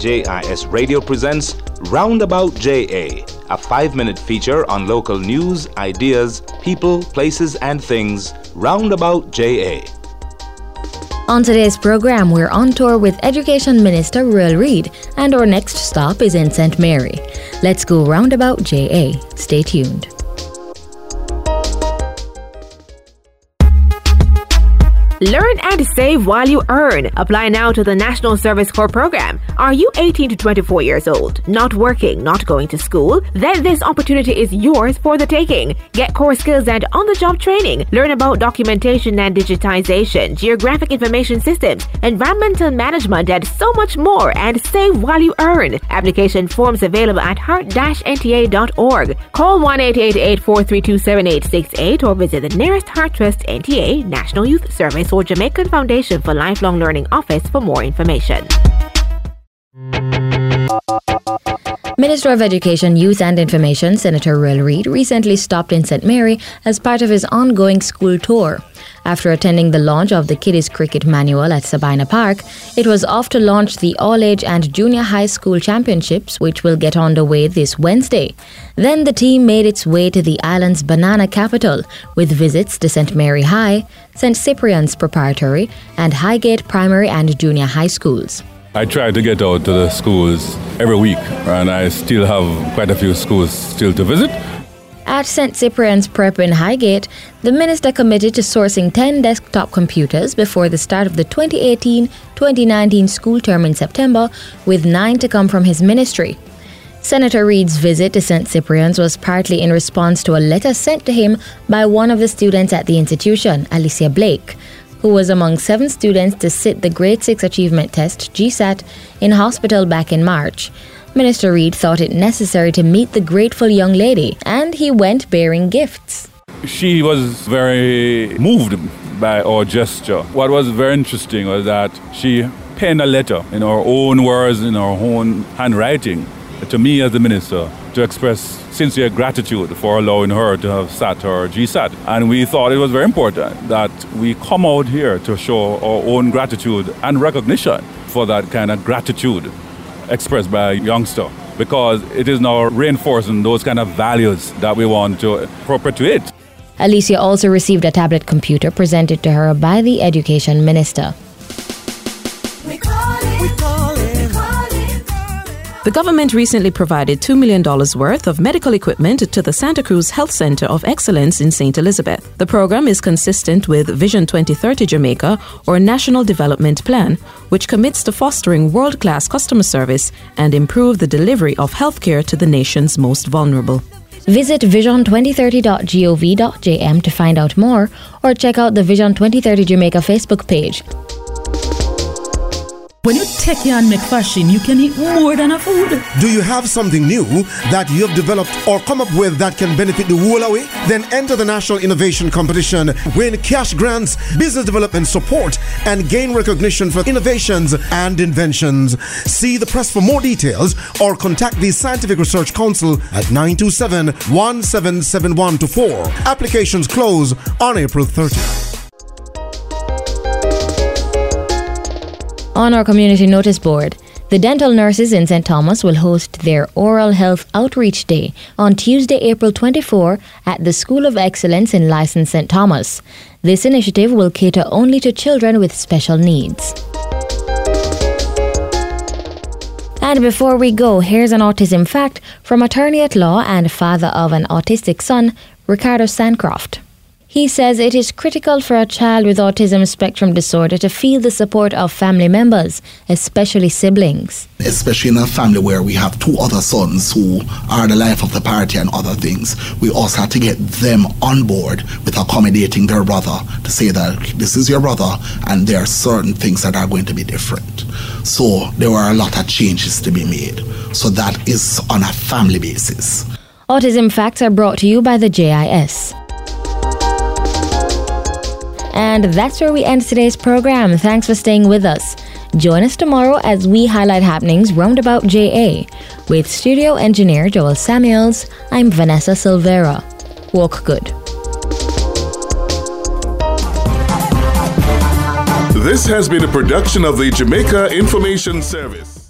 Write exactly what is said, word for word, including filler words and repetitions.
J I S Radio presents Roundabout J A, a five-minute feature on local news, ideas, people, places, and things. Roundabout J A. On today's program, we're on tour with Education Minister Ruel Reid, and our next stop is in Saint Mary. Let's go Roundabout J A. Stay tuned. Learn and save while you earn. Apply now to the National Service Corps program. Are you eighteen to twenty-four years old, not working, not going to school? Then this opportunity is yours for the taking. Get core skills and on-the-job training. Learn about documentation and digitization, geographic information systems, environmental management, and so much more. And save while you earn. Application forms available at heart dash n t a dot org. Call one eight eight eight, four three two, seven eight six eight or visit the nearest Heart Trust N T A National Youth Service or Jamaican Foundation for Lifelong Learning office for more information. Minister of Education, Youth and Information, Senator Ruel Reid, recently stopped in Saint Mary as part of his ongoing school tour. After attending the launch of the Kiddies Cricket Manual at Sabina Park, it was off to launch the All-Age and Junior High School Championships, which will get underway this Wednesday. Then the team made its way to the island's banana capital, with visits to Saint Mary High, Saint Cyprian's Preparatory, and Highgate Primary and Junior High Schools. I try to get out to the schools every week, and I still have quite a few schools still to visit. At Saint Cyprian's Prep in Highgate, the minister committed to sourcing ten desktop computers before the start of the twenty eighteen twenty nineteen school term in September, with nine to come from his ministry. Senator Reid's visit to Saint Cyprian's was partly in response to a letter sent to him by one of the students at the institution, Alicia Blake, who was among seven students to sit the Grade six Achievement Test, G SAT, in hospital back in March. Minister Reid thought it necessary to meet the grateful young lady, and he went bearing gifts. She was very moved by our gesture. What was very interesting was that she penned a letter in her own words, in her own handwriting, to me as the minister, to express sincere gratitude for allowing her to have sat her G SAT. And we thought it was very important that we come out here to show our own gratitude and recognition for that kind of gratitude expressed by a youngster, because it is now reinforcing those kind of values that we want to perpetuate. Alicia also received a tablet computer presented to her by the Education Minister. The government recently provided two million dollars worth of medical equipment to the Santa Cruz Health Center of Excellence in Saint Elizabeth. The program is consistent with Vision twenty thirty Jamaica, or National Development Plan, which commits to fostering world-class customer service and improve the delivery of healthcare to the nation's most vulnerable. Visit vision twenty thirty dot gov dot j m to find out more, or check out the Vision twenty thirty Jamaica Facebook page. When you take your and make fashion, you can eat more than a food. Do you have something new that you have developed or come up with that can benefit the whole away? Then enter the National Innovation Competition, win cash grants, business development support, and gain recognition for innovations and inventions. See the press for more details or contact the Scientific Research Council at nine two seven, one seven seven one two four. Applications close on April thirtieth. On our community notice board, the dental nurses in Saint Thomas will host their Oral Health Outreach Day on Tuesday, April twenty-fourth at the School of Excellence in Lyson, Saint Thomas. This initiative will cater only to children with special needs. And before we go, here's an autism fact from attorney at law and father of an autistic son, Ricardo Sancroft. He says it is critical for a child with autism spectrum disorder to feel the support of family members, especially siblings. Especially in a family where we have two other sons who are the life of the party and other things, we also have to get them on board with accommodating their brother, to say that this is your brother and there are certain things that are going to be different. So there were a lot of changes to be made. So that is on a family basis. Autism Facts are brought to you by the J I S. And that's where we end today's program. Thanks for staying with us. Join us tomorrow as we highlight happenings roundabout J A. With studio engineer Joel Samuels, I'm Vanessa Silvera. Walk good. This has been a production of the Jamaica Information Service.